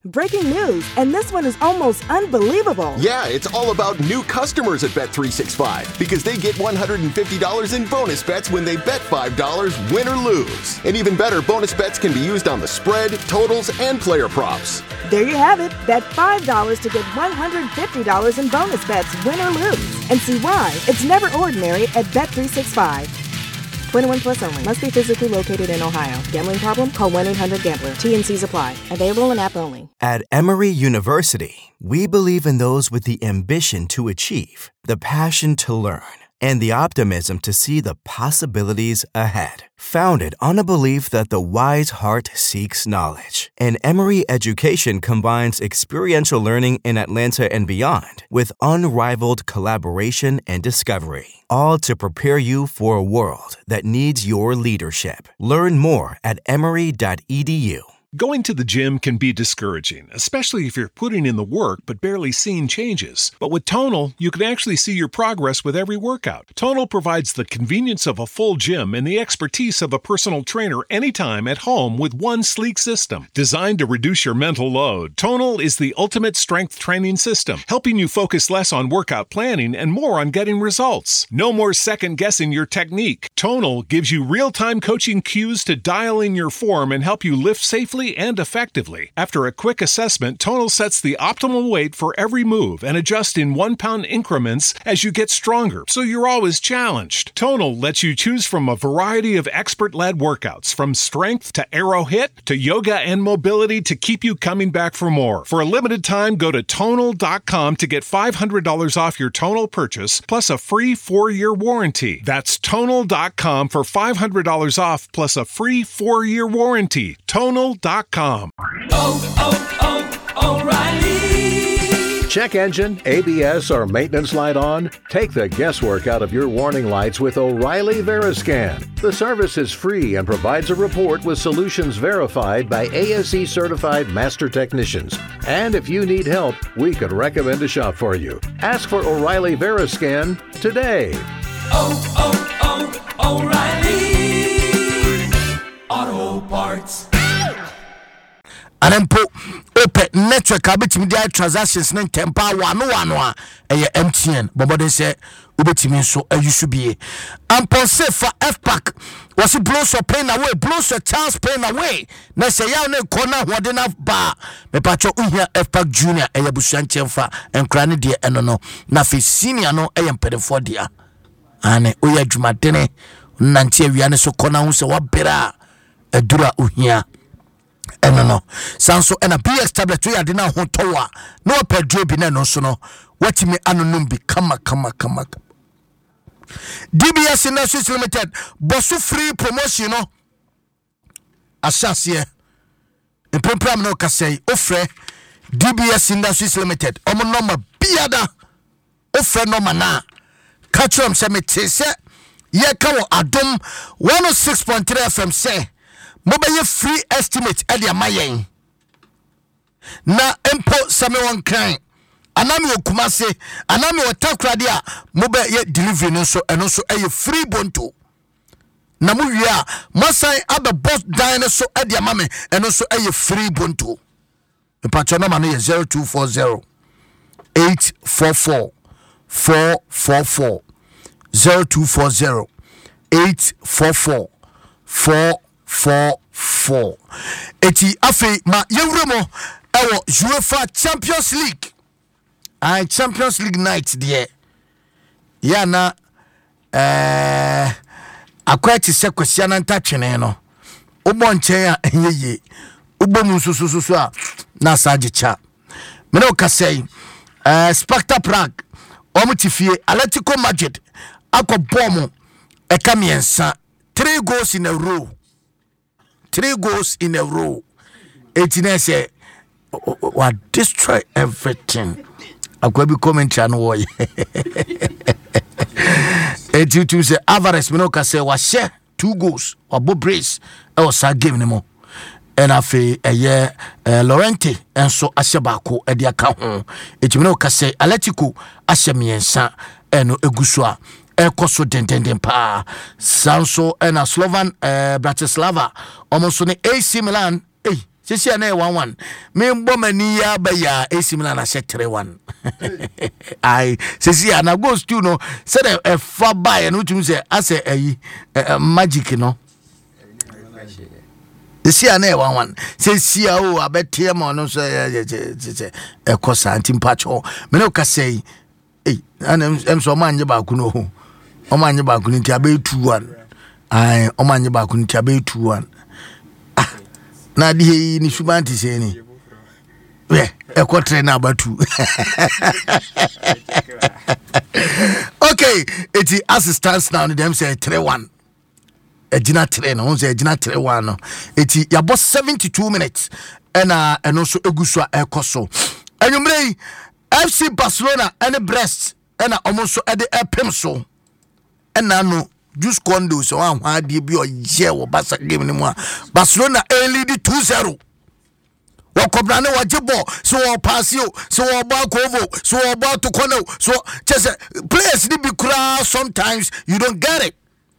Breaking news, and this one is almost unbelievable. Yeah, it's all about new customers at Bet365 because they get $150 in bonus bets when they bet $5, win or lose. And even better, bonus bets can be used on the spread, totals, and player props. There you have it. Bet $5 to get $150 in bonus bets, win or lose. And see why it's never ordinary at Bet365. 21 plus only. Must be physically located in Ohio. Gambling problem? Call 1-800-GAMBLER. TNCs apply. Available in app only. At Emory University, we believe in those with the ambition to achieve, the passion to learn, and the optimism to see the possibilities ahead. Founded on a belief that the wise heart seeks knowledge. And Emory education combines experiential learning in Atlanta and beyond with unrivaled collaboration and discovery. All to prepare you for a world that needs your leadership. Learn more at emory.edu. Going to the gym can be discouraging, especially if you're putting in the work but barely seeing changes. But with Tonal, you can actually see your progress with every workout. Tonal provides the convenience of a full gym and the expertise of a personal trainer anytime at home with one sleek system. Designed to reduce your mental load, Tonal is the ultimate strength training system, helping you focus less on workout planning and more on getting results. No more second-guessing your technique. Tonal gives you real-time coaching cues to dial in your form and help you lift safely and effectively. After a quick assessment, Tonal sets the optimal weight for every move and adjusts in 1 pound increments as you get stronger, so you're always challenged. Tonal lets you choose from a variety of expert-led workouts, from strength to aero hit to yoga and mobility to keep you coming back for more. For a limited time, go to Tonal.com to get $500 off your Tonal purchase, plus a free 4-year warranty. That's Tonal.com for $500 off, plus a free 4-year warranty. Tonal.com. O'Reilly. Check engine, ABS, or maintenance light on? Take the guesswork out of your warning lights with O'Reilly Veriscan. The service is free and provides a report with solutions verified by ASE certified master technicians. And if you need help, we could recommend a shop for you. Ask for O'Reilly Veriscan today. O'Reilly Auto Parts. Anempo open network abetimi dia transactions ne tempa wano eye MTN bobode se ubetimi so ayusubie ampo se for FPAC was blow so pain away blow so chance pain away na se ya ne kona hode na ba me pacho uhia FPAC junior eye busuanchemfa enkra ne de eno no na fe senior no eye mpedefo dia ane oya dwumadene nante awia ne so kona hu se wabera adura uhia no sanso and a BX tablet we adina ho towa no pedro bi na no so no watimi anonum bi kama DBS Industries Limited bosu free promotion no asase en program no kasei ofre DBS Industries Limited omo number biada ofre no mana catchum se metese ye ka wo adom 106.3 FM say mobile free estimate edia mayen na empo samewan kan anami okumase anami otakrade a mobile delivery no so eno so eye free bonto na mu wia masai aba boss dine so edia mame eno so eye free bonto patcho no man 0240 844 444 0240 844 444 eti afi ma yewremo ewo UEFA Champions League Champions League night there yana akwati se kwisia na ntachene no ubo nchen a enyeye ubo musususu a na sagicha me no kasei Sparta Prague omutifie Atletico Madrid akobom ekamiensa 3 goals in a row 3 goals in a row. 18 say what destroy everything. I could be commentary on why. 82 say Alvarez Minoka say was share 2 goals or Bob Brace or sa game anymore. And I feel a year Laurenti and so Ashabako at the account. It Minoka say Atletico Ashamiensa and Egusua. Ekoso dendenden pa Sanso and a Slovan Bratislava almost on AC Milan Sisi ana 1-1. Me mbomani ya ba ya AC Milan na 3-1. Ai, sisi ana goes to no said a far by no tumi say ase magic no. Sisi ana 1-1. Sisi o abetie ma no so e kosa antimpacho. Me no ka say ana so manje ba ku no. O manje ba ku nti abe 2-1. Ai, o manje ba ku nti abe 2-1. Na di ni subanti se ni e ko train abatu. Okay, it's as it stands now them say 3-1 ejina 3 no say ejina 3-1 no it's ya boss 72 minutes and also eguso ekoso enumre FC Barcelona and Brest and almost at the epem so and no just condo so how dey be o je wo Barca game ni mu Barcelona lead 2-0 wo kobrane wo jebo so wo pass you so wo ba kovo so wo ba to corner so just players need be cry sometimes you don't get it.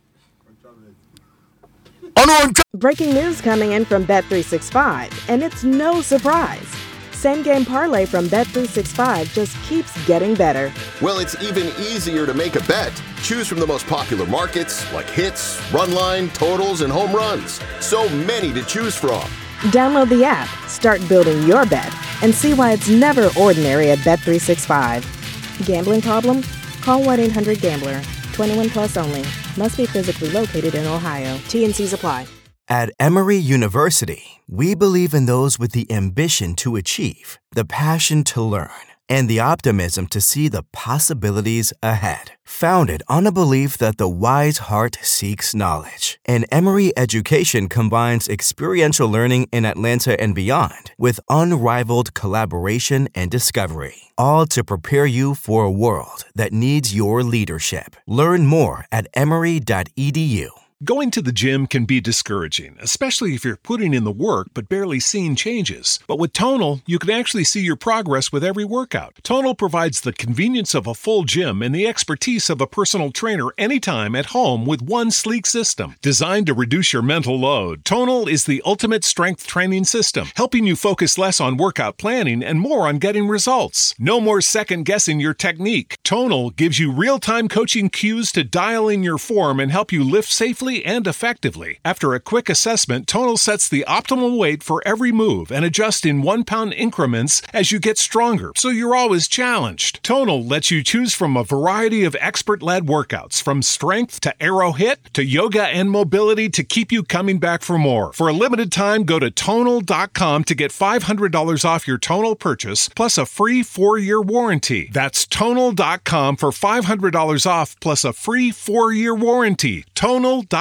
Breaking news coming in from Bet365, and it's no surprise. Same game parlay from Bet365 just keeps getting better. Well, it's even easier to make a bet. Choose from the most popular markets like hits, run line, totals, and home runs. So many to choose from. Download the app, start building your bet, and see why it's never ordinary at Bet365. Gambling problem? Call 1-800-GAMBLER. 21 plus only. Must be physically located in Ohio. T&Cs apply. At Emory University, we believe in those with the ambition to achieve, the passion to learn, and the optimism to see the possibilities ahead. Founded on a belief that the wise heart seeks knowledge, and Emory education combines experiential learning in Atlanta and beyond with unrivaled collaboration and discovery, all to prepare you for a world that needs your leadership. Learn more at emory.edu. Going to the gym can be discouraging, especially if you're putting in the work but barely seeing changes. But with Tonal, you can actually see your progress with every workout. Tonal provides the convenience of a full gym and the expertise of a personal trainer anytime at home with one sleek system. Designed to reduce your mental load, Tonal is the ultimate strength training system, helping you focus less on workout planning and more on getting results. No more second-guessing your technique. Tonal gives you real-time coaching cues to dial in your form and help you lift safely and effectively. After a quick assessment, Tonal sets the optimal weight for every move and adjusts in 1 pound increments as you get stronger, so you're always challenged. Tonal lets you choose from a variety of expert-led workouts, from strength to aero hit to yoga and mobility to keep you coming back for more. For a limited time, go to Tonal.com to get $500 off your Tonal purchase, plus a free 4-year warranty. That's Tonal.com for $500 off, plus a free 4-year warranty. Tonal.com.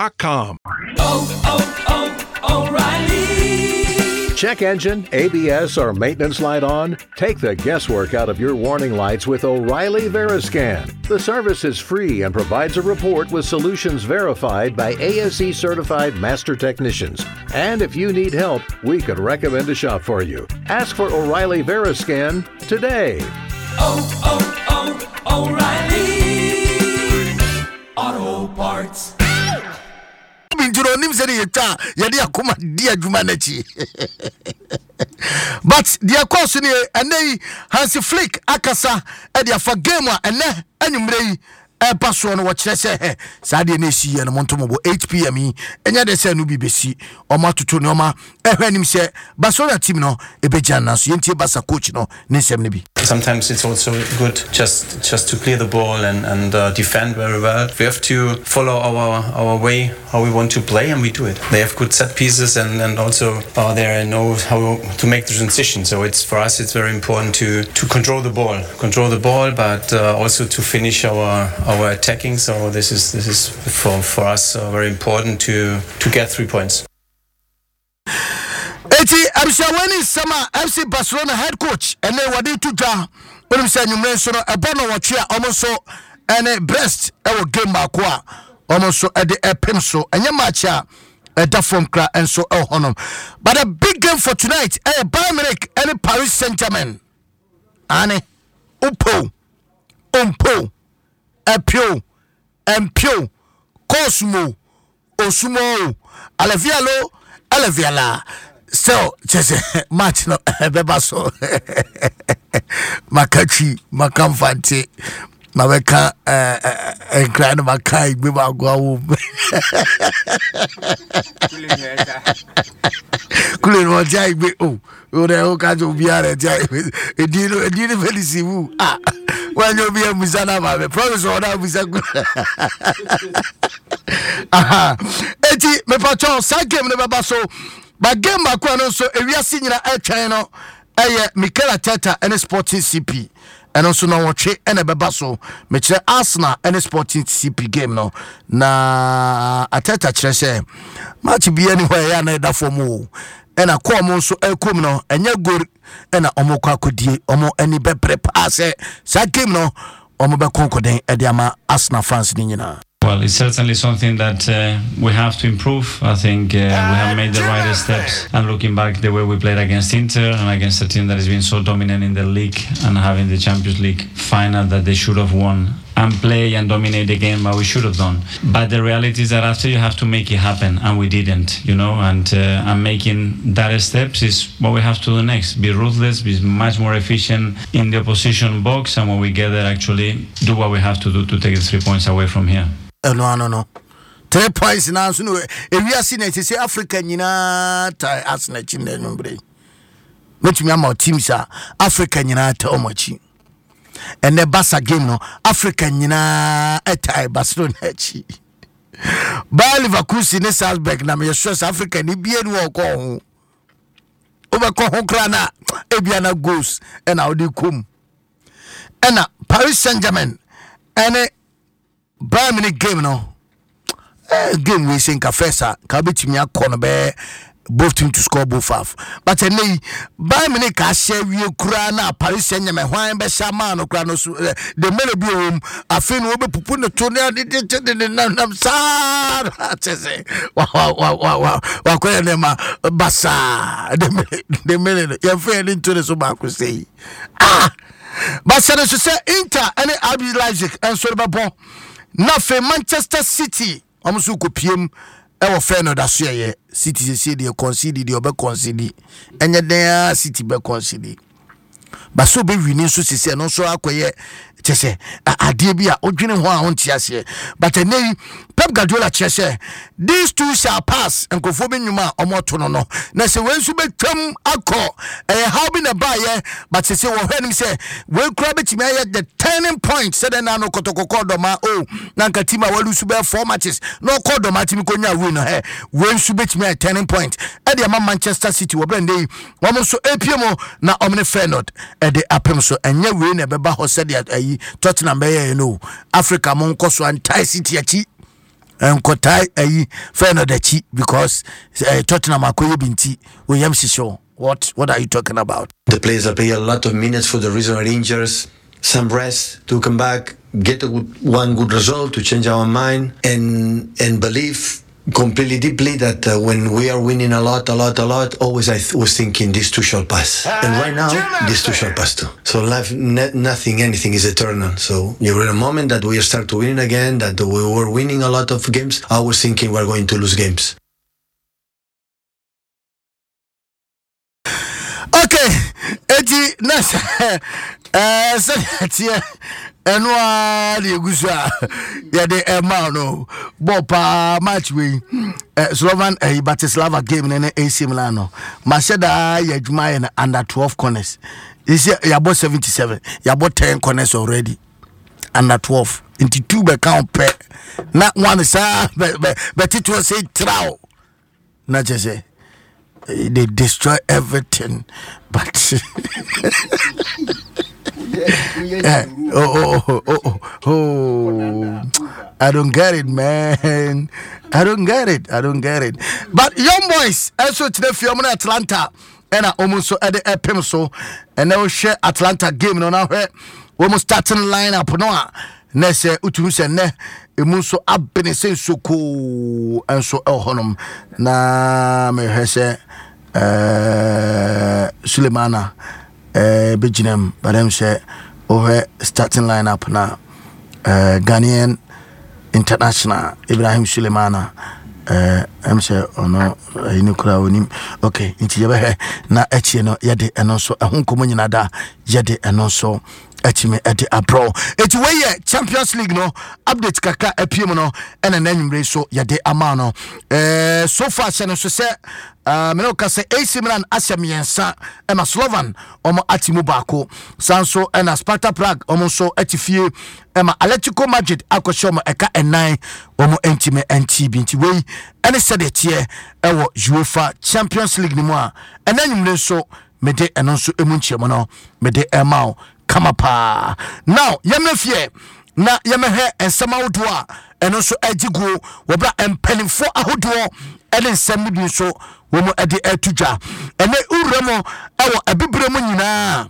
O'Reilly. Check engine, ABS, or maintenance light on? Take the guesswork out of your warning lights with O'Reilly Veriscan. The service is free and provides a report with solutions verified by ASE certified master technicians. And if you need help, we could recommend a shop for you. Ask for O'Reilly Veriscan today. O'Reilly Auto Parts. Juro nim se ye twa ye de akoma di adwuma na chi but the course ni enei Hansi Flick akasa e de afa game a ene anwumre yi e paso no wo kire se sa de na esi ye no montomo 8 pm yi enya de se no bi besi o ma tutu no ma ehwanim se Barcelona team no e be jana so yentie Barca coach no ne sem ne bi. Sometimes it's also good just to clear the ball and defend very well. We have to follow our way, how we want to play, and we do it. They have good set pieces and also they know how to make the transition. So it's for us it's very important to control the ball, but also to finish our attacking. So this is for us very important to get 3 points. Eti Abishawani Sama FC Barcelona head coach and then wadi tuja when we say nyumre so no ebono watchia almost ene Brest e game makwa almost at the epem so enye match a da from kra and so honom but a big game for tonight Bayern Munich and Paris Saint-Germain ane umpo epio empio Cosmo Osumo Aleviala still just match no beba so makachi makamfante mabeka enkran makai beba gwa kule no jai be o o ka jo biare jai edino felisivu wanyo bia musana mabe promise ona musaku aha eti me pacho sa game ne beba so ba game makwa no so ewiase nyina atwan no eye Mikel Arteta and Sporting CP and also no watch and a beba so me kire Arsenal and Sporting CP game no na Arteta kire say match bi anywhere ya na da for mu and a come so ekum no enye goal and omo kwa kodie omo ani be prepare say sa game no omo be konkoden e de ama Arsenal fans ni nyina. Well, it's certainly something that we have to improve. I think we have made the right steps. And looking back, the way we played against Inter and against a team that has been so dominant in the league and having the Champions League final that they should have won and play and dominate the game, but we should have done. But the reality is that after you have to make it happen, and we didn't, and making that steps is what we have to do next. Be ruthless, be much more efficient in the opposition box, and when we get there, actually do what we have to do to take the 3 points away from here. No. 3 points now. So no, if we are seeing it, say Africa, tie Arsenal chimney number. Which me am our teams are Africa, tell much. And the Barca game no Africa, tie Barcelona chi. Bayer Leverkusen ne Salzburg na me stress Africa ni bia ni wo ko ho. Obeko ho kra na ebia na goals and audi kum. And Paris Saint-Germain and Bayern Munich game no game we think afesa ka betimi akọ be both team to score both half but nay Bayern Munich ka share wie kura na Paris Saint-Germain hwan be shama no kura no so the mele bi hom afi no be pupu no to na sa atese wa ko ne ma basa the mele ya fe into the so ba ko say but so say Inter and RB Leipzig and so be bon na fe Manchester City amusu ko piem e wo fe no da so ye City say dey concede dey obe concede enye den City be concede ba so be wini so sisi no so akoye chese ade bi a odwene ho a onti ase but nay Pep Guardiola chese these two shall pass and kofo be nyuma omoto no na se wensu betwam akọ how be na ba ye but se wo hwanim se we kura betimi aye the turning point said na no kotokoko do ma na nkatima walu su be 4 matches no kodo ma timi konya win no wensu betimi aye turning point e de ma Manchester City wo brande wo mo so APM na omne Feyenoord e de apem so enye we na beba ho said Tottenham be no Africa mon koso anti City achi enkotai Feyenoord achi because Tottenham akoye binti we yam sisho. What are you talking about? The players are playing a lot of minutes for the reason of injuries, some rest to come back, get one good result to change our mind and believe completely deeply that when we are winning a lot, always I was thinking these two shall pass. And right now, these two shall pass too. So life, anything is eternal. So you're in a moment that we start to win again, that we were winning a lot of games, I was thinking we're going to lose games. Okay, Eddie, nice. Enwa de gusua ya de no bopa match we Slovan Bratislava game na AC Milan no masheda ya djuma ya under 12 corners is ya bought 77 ya bought 10 corners already under 12 into 2 be count pe na one sa but it was a trial na just say they destroy everything but I don't get it, man. I don't get it. But young boys, also today for Atlanta, and I almost so at the epim so, and they will share Atlanta game. No, now almost starting lineup. No, Nesse utumse ne emuso abene se so cool and so honum na me hese Sulemana. Bejinem, but I'm say over starting lineup now. Ghanaian international Ibrahim Sulemana, I'm sure ono ini kura onim okay nti ye be na echi no ye de eno so ehunkomo nyina da ye de eno so etime ede abro eti we ye Champions League no update kaka apiem no ena nanwumre so ye de ama no so far channel so se me no ka se AC Milan asemiensa ema Slovan omo atimu baako sanso ena Sparta Prague omo so atifie ema Atletico Madrid akosho mo eka enan omo entime NTB nti we ene sede tie ewo UEFA Champions League ni mo a enanwumre so mede eno so emunchiemo no mede emao kama pa now yemefie na yemehe ensema wodo a eno so agigu wobra empanimfo ahodo ene nsem bi so wo mo ade atudwa ene uremo ewo abibremu nyina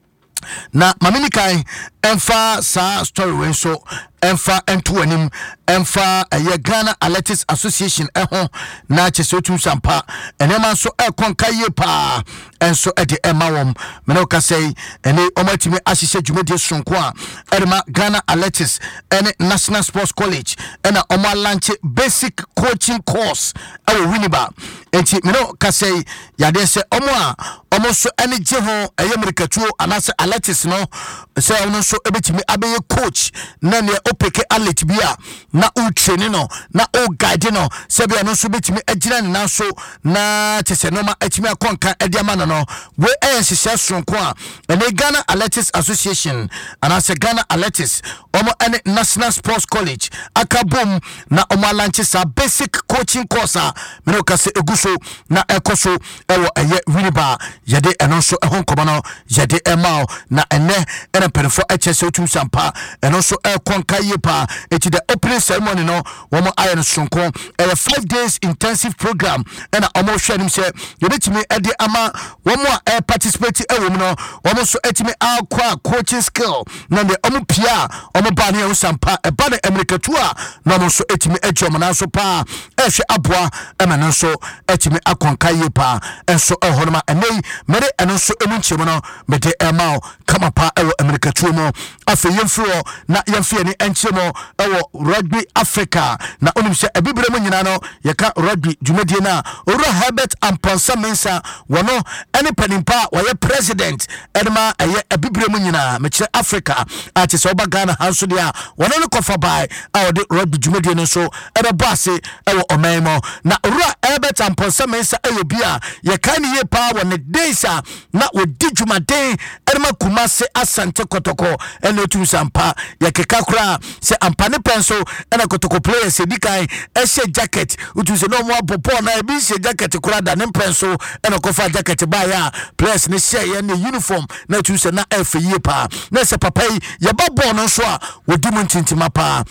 na maminikai emfa sa story we so emfa entoanim emfa Ghana Athletics Association eho na chese otum sampa enema so ekonkaye pa enso ede emawom me no ka say ene omatimi ahihye dwumade sonko a edema Ghana Athletics ene National Sports College ena omo launch basic coaching course awo Winneba enti me no ka say yade se omo so ene je ho eyemirikatuo anase Athletics no se ono so ebetimi abeye coach na ne opeke athlete bia na o training no na o guide no se bia no so betimi agina na so na tese no ma atimi akonka ede amana no we ehyehyɛ sonko a ene Ghana Athletics Association anase Ghana Athletics omo ene National Sports College akabom na omo launch sa basic coaching course a me no ka se eguso na ekoso ewo eye Winneba yede eno so ehonkomo no yede emao na ene perifo HSO tum sampa eno so konka yepa eti the opening ceremony no womo aye no sonko 5 days intensive program ena omo hwanim se yebetimi ede ama womo participate ewom no womo so etimi akwa coaching skill na de omo pia omo ba ne o sampa eba na America tour na omo so etimi ejom na so pa ehwe aboa ema no so etimi akonka yepa enso ehonoma enei mere eno so emunchim no mede emao kama pa ewo America tumo afi yemfro na yemfie ni enchemo ewo Rugby Africa na onimse ebibremu nyina no yeka rugby dwumadie na Oro Herbert Amponsa Mensa wono ene panimpa waye president edema eye ebibremu nyina mekire Africa ati se oba Ghana hanso dia wono ne kofa bai awode rugby dwumadie no so ebe base ewo omaimo na Oro Herbert Amponsa Mensa eyo bia yeka ni ye pa wone days na wodi dwumade edema Kumase Asante Kotoko ene otum sampa yakeka kura se ampane penso ena Kotoko players edikai ehye jacket otum se no mo abopo na ebi hye jacket kura da ne penso ena kofa jacket ba ya players ne hye ye ne uniform na otum se na efe ye pa na se papa yi ye babo no so a wodi mu ntintima pa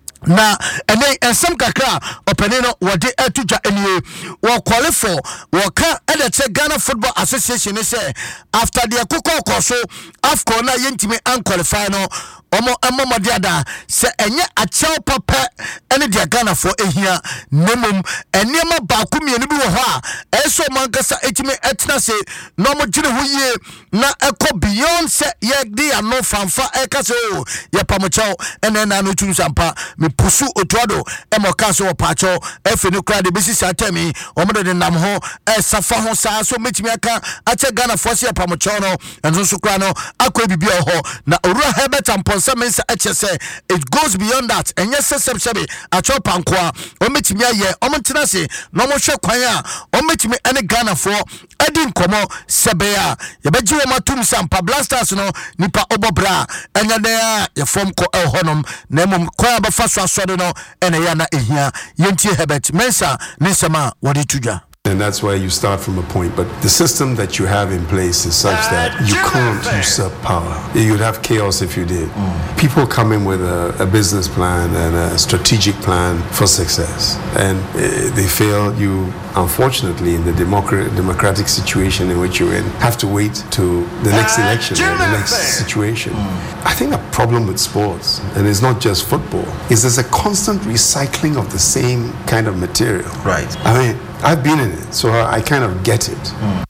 na ene ensem kakra openino wode atudwa enie wo qualify wo ka edete Ghana Football Association say after the kokoko so AFCON na yentimi unqualify no omo amomodiada se enye achel papa ene de Ghana for ehia nemum enema ba kumienu bi wo ho a eso mankasa etimi etna se no mo gire ho yie na eko beyond se ye de ano fanfa eka se o ye pamochao ene na no tunu sampa pusu otuado emokaso opacho efe no kra de besi satemi omodo de nam ho safa ho sa so metimi aka ache Ghana force pamocho no enso so kra no akwa bibia ho na Oro Herbert Amponsa Mensa HSA it goes beyond that enye sesebsebe acho pankoa o metimi aye o mtena se no mo hwe kwan a o metimi ene Ghana for edi nkomo sebea ye beji wo matum sampa Blasters no nipa obobra enye de ye form ko honom na mum kwa ba fa so no ene ya na ehia yentie Herbert Mensa nisema wadi tudwa. And that's why you start from a point. But the system that you have in place is such that you can't usurp power. You'd have chaos if you did. People come in with a business plan and a strategic plan for success. And they fail. You, unfortunately, in the democratic situation in which you're in, have to wait to the next election or the next situation. I think a problem with sports, and it's not just football, is there's a constant recycling of the same kind of material. Right. I mean, I've been in it, so I kind of get it.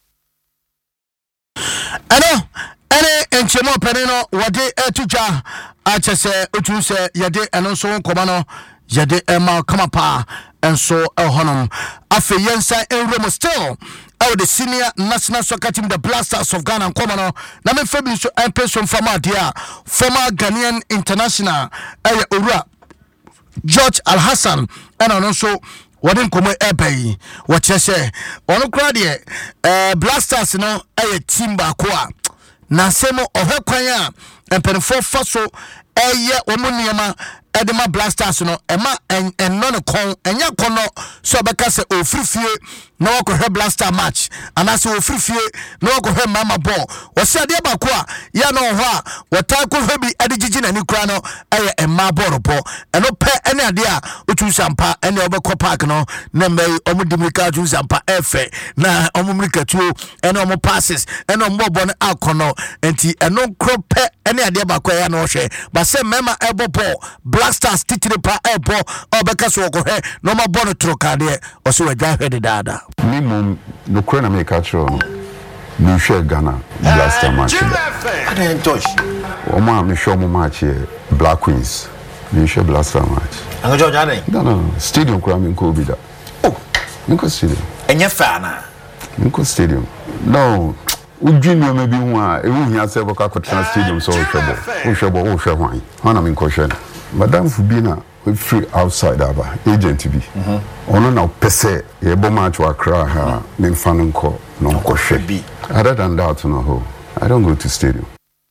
Ene enchemo peneno wade etuja achese otu se yede eno so nkoma no yede ema kama pa and so honum afe yensa enremo still the senior national soccer team, the Blasters of Ghana, and Komano. Name Fabi so person from former Ghanaian international Ura George Al Hassan, and also what in Como Ebe. What you say? Ono crowd Blasters, a team bakwa. Nasemo Ohekwanya and Penfo Faso. Omuniama Edema Blasters Emma and non con and yakono so bekase o free no ko he blaster match and as o free no ko he mama ball o se ade bakwa ya no ho a wota ko he bi adijiji na ni kura no emma ball po eno pe ene ade a otu sampa ene obekọ park no na mai omudimika otu sampa efe na omumrika tuo ene omo passes ene omo ball no akono enti eno kro pe ene ade bakwa ya no hwe ba se mema ebo ball Blasters titire pa ebo obeka so ko he no ma ball troka de o so wadwa hwe de dada ni mum no kura na make atro no mi hwe Ghana Blaster match I don't touch o ma mi show mo match Black Queens mi hwe Blaster match an go jare no stadium kura mi ko bi da oh mi ko stadium enye fa na mi ko stadium no ujini maybe one ewu hia se boka ko trans stadium so hwebo hwan hana min ko hwe madam Fubina we free outside aba agent bi ono na pese ye bo match wa kra ha me fan nko no ko hwe other than that no ho I don't go to stadium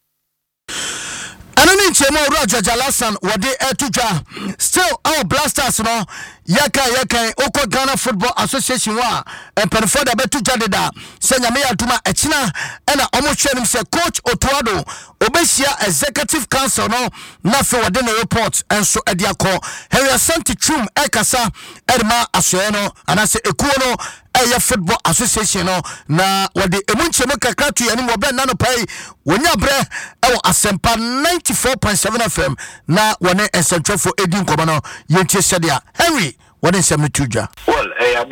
Chemo Roger Jalasan wade etujwa still our Blasters no yaka oko Ghana Football Association wa empenfo da betujwa deda se nyame yaduma echina ena omo hwenim se coach Otuado obehia executive council no na fe wade no report enso ediakọ Henry Santi Chum ekasa edma asoe no anase ekuo no eye Football Association no na wade emunchemo kakratu yani mo ben nano pai wonya bre ewo asempa 94.7 FM na wone esentwefo edin komano yentie sedia Henry what is some tuja? Well,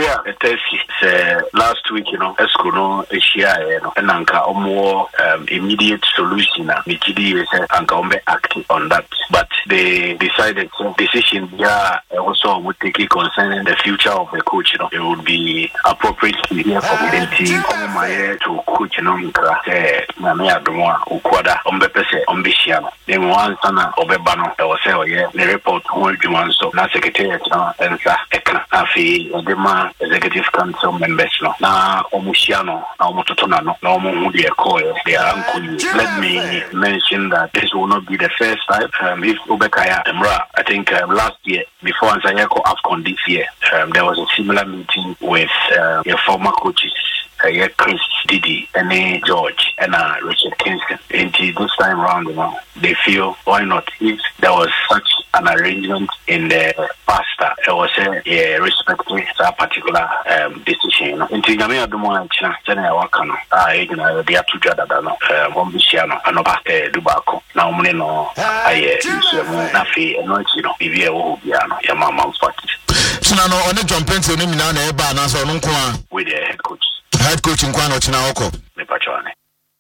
last week, Esco no Asia, and Anka more immediate solution. Michidi Anka acting on that, but they decided decision. Yeah, also would take it concerning the future of the coach. It would be appropriate to hear from the team to coach. Namia Duma Ukwada Ombepese Ombishiano. Then one sana Obebano. There was the report who you so na secretariat and Ekna afi edema executive council members no na omushiano na omototona no na omuhudi ekoye they are uncle. Let me mention that this will not be the first time if Ubekaya Emra I think last year before Ansayeko AFCON this year there was a similar meeting with your former coaches Chris Didi and George and Richard Kingston. And this time around, they feel why not? If there was such an arrangement in the past, it was respecting that particular decision. In Tingamia Dumont, China, Wakano, they are two Jadano, Wombishiano, and Dubako. Now, Munino, I Nafi, and Nochino, Vivia Obiano, Yamama Fati. So now, on the jump into him now, with the head coach. Head coach in Kwano Chinaoko. Mepachone.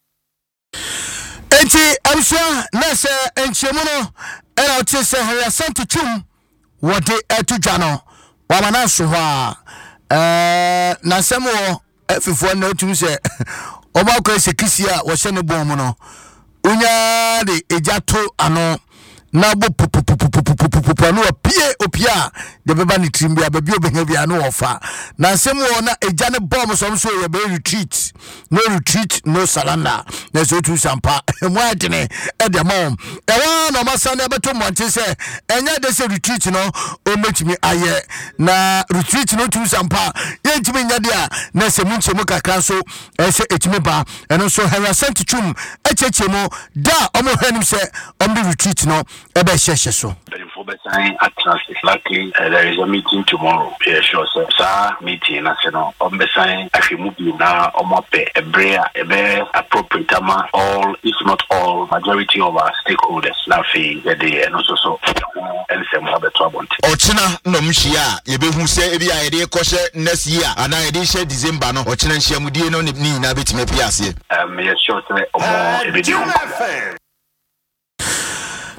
Enti amsha nese enchemuno era otise Henry Santi Chum wode etujwa no wamana so ha na semo efifo na otum se omakọ esekisia wo hye ne bom no unya de ejato ano na bo no opia de beba ni trimbia babi obenya bia no ofa na nsem wo na eja ne bomb so so ye be retreat no surrender na so tu sampa mo adene e de mom e wa no masa na beto monte se enya de se retreat no o metimi aye na retreat no tu sampa ye ntimi nya de a na se munche mu kakra so e se etimi ba eno so Henry Santi Chum echechemo da omo hwanim se ombi retreat no ebe sheshe so luckily there is a meeting tomorrow. Yeah, sure, sir. Sir, meeting national. Ombesign Afimubi na Omope Ebrea Ebe appropriate all, if not all, majority of our stakeholders. Nafi the and also so and some other trouble. Ochina no mshia yebehu se ebi ayede koshe next year and ayede share December no ochina nhia mudie no ni na betime piase. Yes, sure, sir. Omo ebedi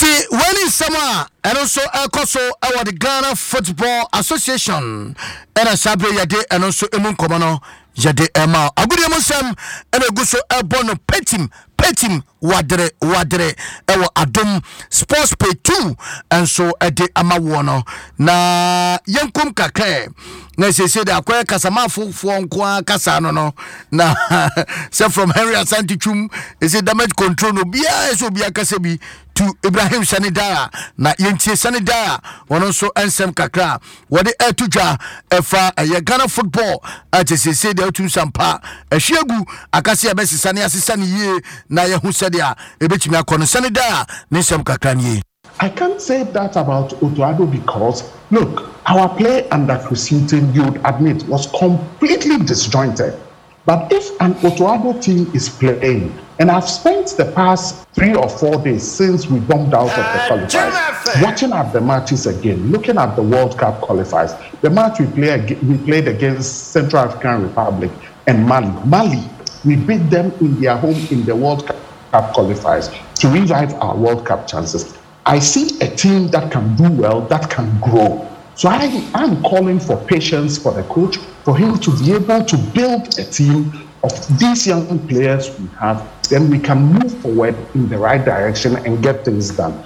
Eti when is summer and also also our the Ghana Football Association and a sabre yade and also emun komono yade ema agudi musam and a guso ebono petim wadre ewo adom sports pay 2 and so ede amawono na yankum kakre na se da akwa kasama fofo nko kasa no na say from Henry Asantichum is it damage control no bia so bia kasa bi to Ibrahim Sanidara na yentie Sanidara wono so ensem kakra wode etudwa efa Ghana football se de otu sampa ehwegu akase abesisa ne asesa ne yie na yehu sedia ebetimi akono Sanidara ne nsem kakra ne. I can't say that about Otoado because, look, our play under Christensen, you would admit, was completely disjointed. But if an Otoado team is playing, and I've spent the past 3 or 4 days since we bombed out of the qualifiers, watching at the matches again, looking at the World Cup qualifiers, the match we played against Central African Republic and Mali, we beat them in their home in the World Cup qualifiers to revive our World Cup chances. I see a team that can do well, that can grow. So I'm calling for patience for the coach, for him to be able to build a team of these young players we have. Then we can move forward in the right direction and get things done.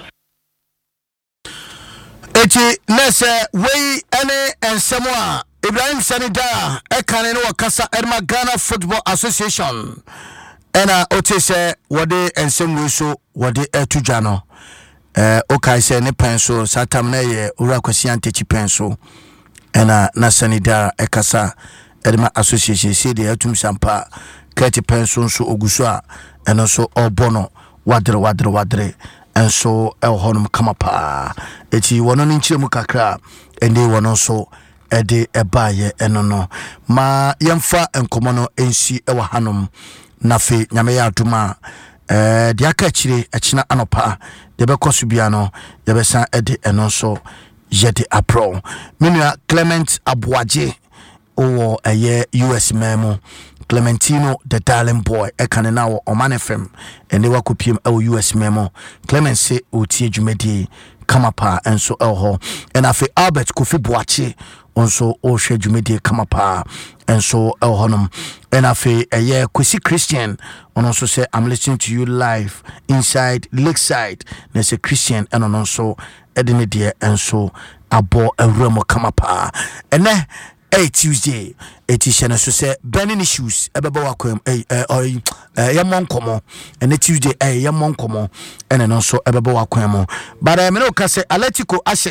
Eti nese we ene ensemwa Ibrahim Sanidara ekane no wakasa Edma Ghana Football Association ena otese wode ensemwe so wode etudwa no okay say ne penso satam na ye ura kwasi antechi penso ena na Sanidara ekasa Edma Association say de atum sampa kati penso so oguso a eno so obono wadre enso ehonum kamapa eti wono nchire mu kakra ende wono so ede ebaye eno no ma yemfa enkomo no ensi ewa hanom na fe nyame ya aduma de aka chire achina anopa de be koso bia no de be san ede eno so yede apro menua Clement Abuaje o eye US memo Clementino the darling boy ekane na wo Oman FM ene wakopiem e US memo Clement se otie dwumedi kamapa enso elho ena fe Albert Kofi Boache onso o hwe dwumedi kamapa enso elhonom ena fe eye Kwesi Christian onso say I'm listening to you live inside Lakeside na say Christian eno so edene de enso abo awramo kamapa ene Tuesday etishana so say burning issues ebeba wakwem yamon komo ene Tuesday yamon komo ene no so ebeba wakwem but me no ka say Atletico ashe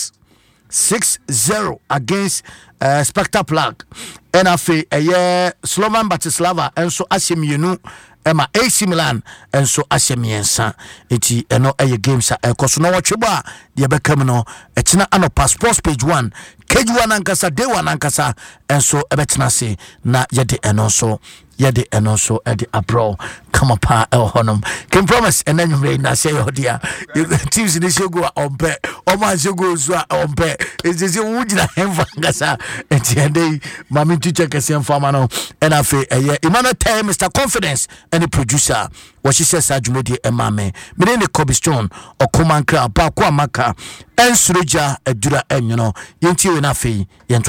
6-0 against Spectre Prague and afi Slovan Bratislava enso ashe mienu ema AC Milan enso ashe miensa eti eno games ekoso no watcheba de bekam no etina ano passport page 1 KG1 ankasa day 1 ankasa enso ebetina se na yede eno so edi abro come up honum can promise and then you na say odia teams in the go ompe oma go so ompe is this wudina hemfa ankasa eti ende mami teacher kese mfama no and afi Emmanuel Tay Mr Confidence and the producer what she says ajumedi emame me ne Kobe Stone okomankra ba kwa maka ensuroja edura enyo no yenti we na afi